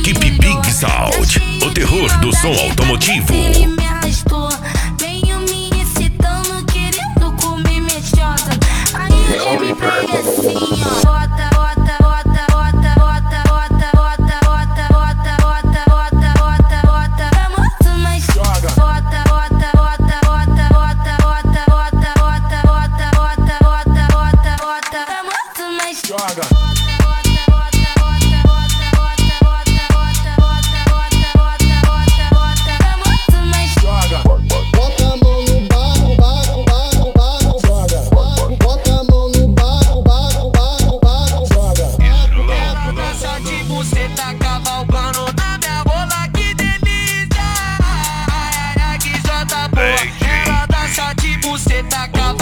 Equipe Big Sound, o terror do som automotivo. Ele me arrastou, veio me excitando, querendo comer minha chota. Aí ele me pega assim, ó. Bota, bota, bota, bota, bota, bota, bota, bota, bota, bota, bota, bota, bota. Tá muito mais joga. Bota, bota, bota, bota, bota, bota, bota, bota, bota, bota, bota, bota, bota. Tá muito mais joga. Ela dança de buceta cavalgando